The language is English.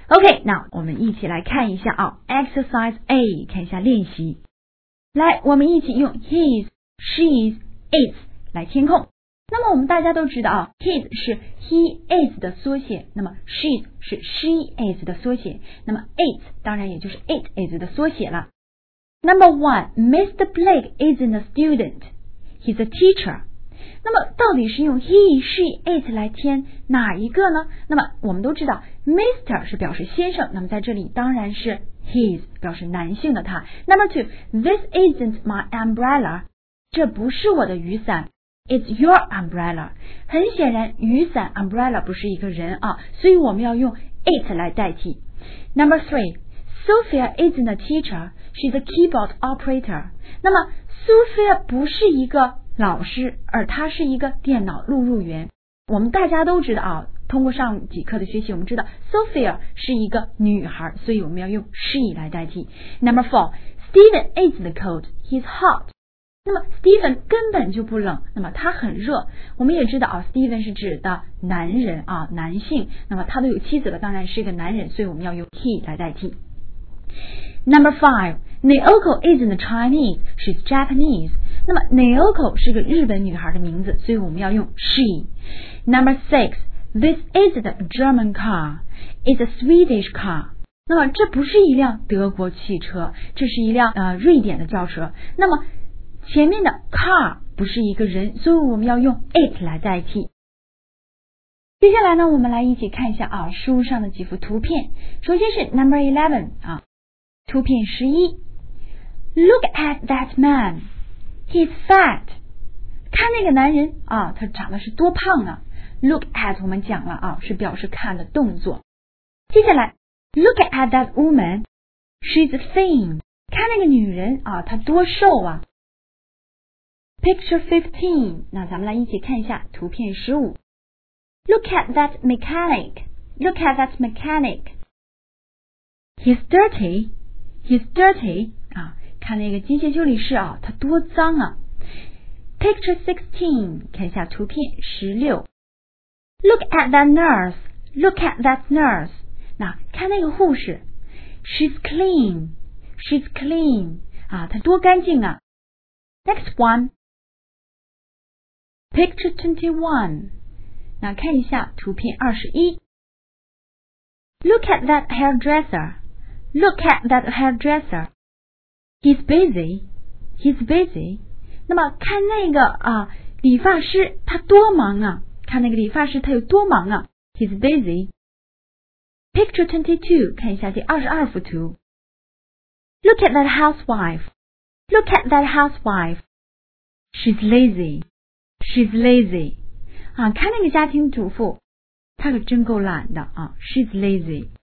OK， 那我们一起来看一下啊 ，Exercise A， 看一下练习。来，我们一起用 his、she's、its 来填空。那么我们大家都知道啊 ，his 是 he is 的缩写，那么 she's 是 she is 的缩写，那么 its 当然也就是 it is 的缩写了。Number one, Mr. Blake isn't a student, he's a teacher. 那么到底是用 he, she, it 来填哪一个呢？那么我们都知道 Mr. 是表示先生，那么在这里当然是 his 表示男性的他。Number two, this isn't my umbrella. 这不是我的雨伞。It's your umbrella. 很显然雨伞 umbrella 不是一个人啊，所以我们要用 it 来代替。Number three, Sophia isn't a teacher, she's a keyboard operator. 那么 Sophia 不是一个老师，而她是一个电脑录入员。我们大家都知道啊，通过上几课的学习，我们知道 Sophia 是一个女孩，所以我们要用 she 来代替。Number four, Stephen isn't cold, he's hot. 那么 Stephen 根本就不冷，那么他很热。我们也知道啊 Stephen 是指的男人啊，男性，那么他都有妻子了，当然是一个男人，所以我们要用 he 来代替。Number five, Naoko isn't Chinese, she's Japanese. 那么 Naoko 是个日本女孩的名字，所以我们要用 she. Number six, this isn't a German car, it's a Swedish car. 那么这不是一辆德国汽车，这是一辆瑞典的轿车。那么前面的 car 不是一个人，所以我们要用 it 来代替。接下来呢，我们来一起看一下啊书上的几幅图片。首先是 Number 11啊，图片11。Look at that man, he's fat. 看那个男人啊，他长得是多胖啊。Look at 我们讲了啊，是表示看的动作。接下来 Look at that woman, she's thin. 看那个女人啊，她多瘦啊。Picture 15， 那咱们来一起看一下图片15。Look at that mechanic. Look at that mechanic. He's dirty. He's dirty. 啊，看那个机械修理师啊，他多脏啊。Picture 16， 看一下图片16。Look at that nurse. Look at that nurse. 那看那个护士。She's clean. She's clean. 啊，她多干净啊。Next one.Picture 21， 那看一下图片21。Look at that hairdresser. Look at that hairdresser. He's busy. He's busy. 那么看那个理发师，他多忙啊！看那个理发师他有多忙啊 ！He's busy. Picture 22， 看一下第22幅图。Look at that housewife. Look at that housewife. She's lazy.She's lazy. 啊，看那个家庭主妇，她可真够懒的啊 ！She's lazy.